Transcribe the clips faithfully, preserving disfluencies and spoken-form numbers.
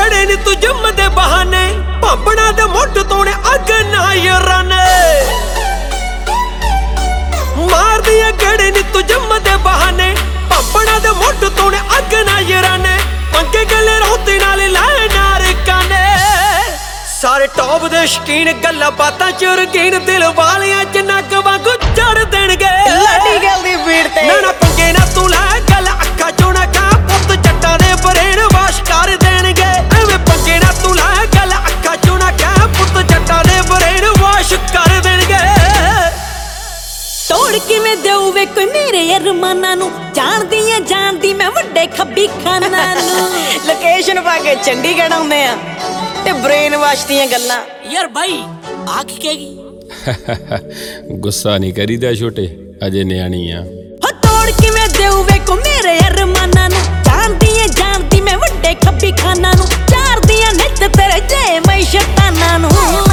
गड़े नी तू जिम दे बहाने भांबना दे मुठ तोड़े अग ना यराने मार दिया गड़े नी तू जिम दे बहाने भांबना दे मुठ तोड़े अग ना यराने पंगे गले रोती नाल लाए नार काने सारे टॉप दे शकीन गल्लां बातां च रकीन दिल वालियां च नक वांगू चढ़ देणगे लड़ी गल दी बीट ते ना ना पंगे ना तू लै गल अक्खां चों ना खा पुत्त जट्टां दे ब्रेन वाश कर देणगे एवें पंगे ना तू लै गल अक्खां चों ना खा पुत्त जट्टां दे ब्रेन वाश कर देणगे तोड़ किवें देऊ वे कोई मेरे अरमानां नूं जानदी ऐ जानदी मैं वड्डे खब्बी खाना नूं लोकेशन पा के चंडीगढ़ आउंदे आ ते ब्रेन वाश दियां गल्लां यार भाई आ की कहेगी गुस्सा नहीं करीदा छोटे अजे न्याणी आ हो तोड़ किवें देऊ वे को मेरे अरमानां नूं जानदी ऐ जानदी मैं वड्डे खब्बी खाना नूं चार दियां नित तेरे जे मैं शैतानां नूं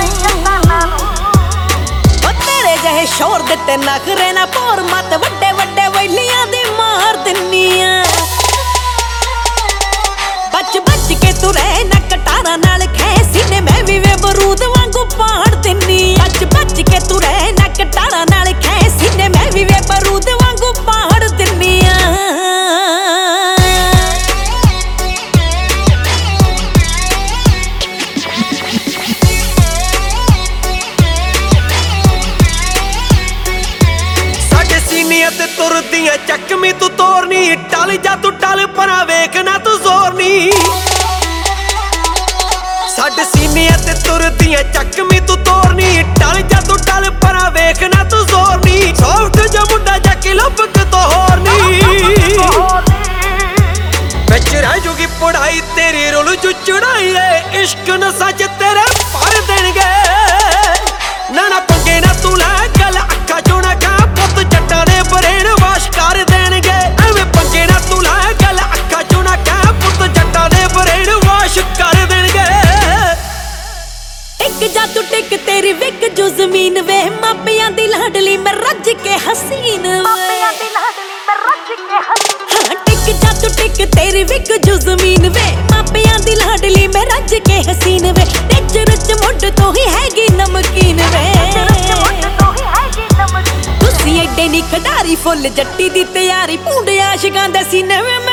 ओ तेरे जहे शोर दिते नखरे ना पोर मत वड्डे वड्डे वैलियां दी मार दिन्नी आ बच बच के तू रह ना कटारा नाल खैसी ने मैं भी वे बरूद वांगू पाड़ दिन्नी बच बच के तू रह ना कटारा नाल खैसी ने मैं भी वे बरूद वांगू पाड़ दिन्नी साडे सीने ते तुरदियां चकमी तू तोरनी टल जा तू टल परा वेख ना तू जोरनी साडे सीने ते तुरदियां चकमी तू तोरनी टल जा तू टल परा वेख ना तू जोरनी सॉफ्ट जा मुंडा जा के लपक तो होरनी बिच रह जूगी पढ़ाई तेरी रुल जू चढ़ाई है इश्क नशा च तेरे भर देणगे ना ना पंगे ना तू लै गल अक्खां चों ना खा पुत्त जट्टां दे ब्रेन वाश कर देणगे एवें पंगे ना तू लै गल अक्खां चों ना खा पुत्त जट्टां दे ब्रेन वाश कर देणगे टिक जा तू टिक तेरी विक जो जमीन वे मापियां दी लाडली मैं रज के हसीन मापियां दी लाडली मैं रज के हसीन हां टिक जा तू टिक तेरी विक जो जमीन वे मापियां दी लाडली मैं रज के हसीन वे नेचर च मुंड तो ही हैगी नमकीन वे तुसी एडे नी खडारी फुल जट्टी दी तैयारी पूंडे आशिकां दे सीने वे